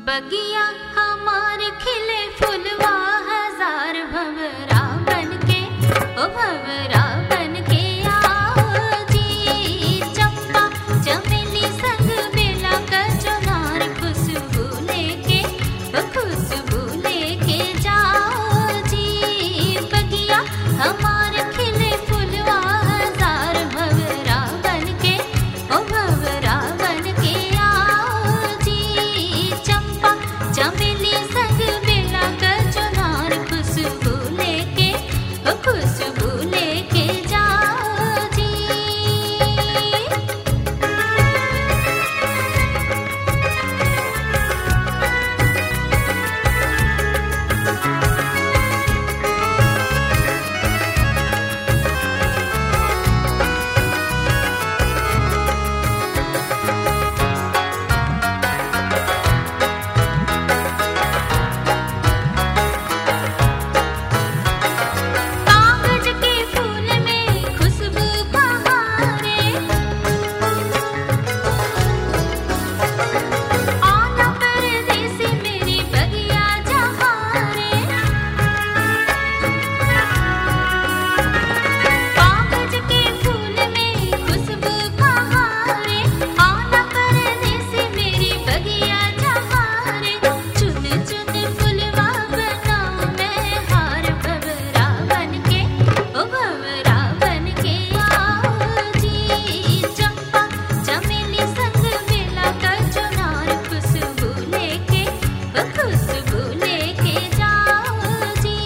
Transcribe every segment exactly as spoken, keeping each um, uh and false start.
बगिया हमार खिले फुलवा हजार भंवरा बनके, ओ भंवरा बनके आओ जी। चंपा चमेली संग बेला का चुनार खुशबू लेके, ओ खुशबू लेके जाओ जी। बगिया हमार खिले फुलवा हजार भंवरा बनके, ओ भंवरा बनके आओ जी। चंपा चमेली संग बेला का चुनार खुशबू लेके, ओ खुशबू लेके जाओ जी। कागज के फूल में खुशबू बहारे, आना परदेसी मेरी बगिया जहारे। कागज के फूल में खुशबू बहारे, आना परदेसी मेरी बगिया जहारे। चुन चुन फुलवा बनाऊं मैं हार भंवरा बनके, ओ भंवरा बनके आओ जी। चंपा चमेली संग बेला का चुनार खुशबू लेके, ओ खुशबू लेके जाओ जी।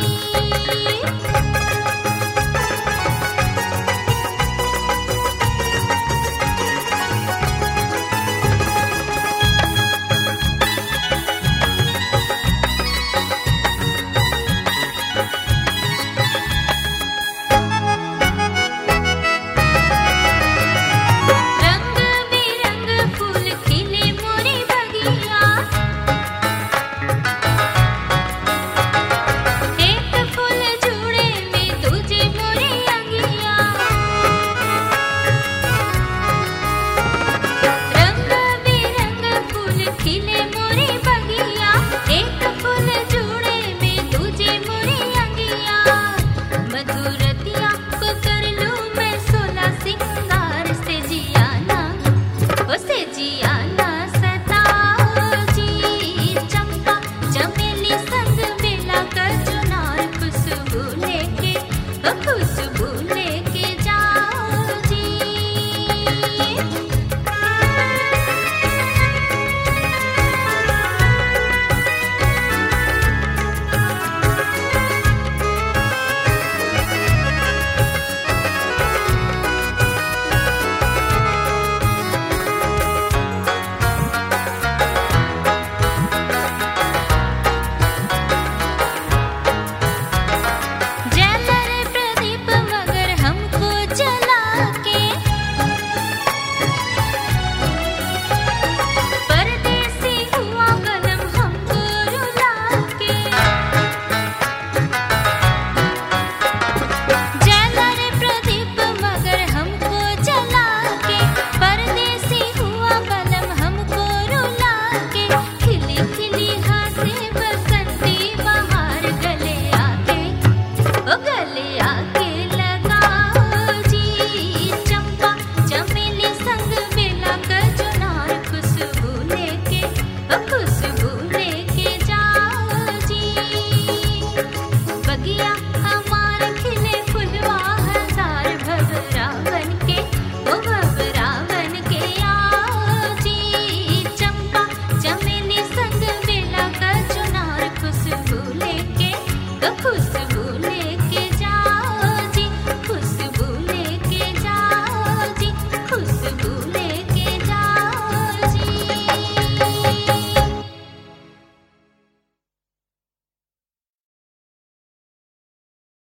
रंग बिरंग फूल खिले मोरी बगिया, एक फूल जुड़े में दूजे मोरी अंगिया। रंग बिरंग फूल खिले मोरी बगिया, एक फूल जुड़े में दूजे मोरी अंगिया। मधुरतिया को कर लूं मैं सोला सिंगार से जियाना, ओ से जियाना सताओ जी। चंपा चमेली संग बेला का चुनार खुशबू लेके, ओ खुशबू लेके जाओ जी। जलर प्रदीप मगर हमको जला के, परदेसी हुआ गलम हमको रुला के। जलर प्रदीप मगर हमको जला के, परदेसी हुआ गलम हमको रुला के। खिली खिली हासे बसंती बहार गले आके, ओ गले आके लगाओ जी। चंपा चमेली संग बेला का चुनार खुशबू लेके, ओ खुशबू लेके जाओ जी। बगिया हमार खिले फुलवा हजार भंवरा बनके, ओ भंवरा बनके आओ जी। चंपा चमेली संग बेला का चुनार खुशबू लेके, ओ खुशबू लेके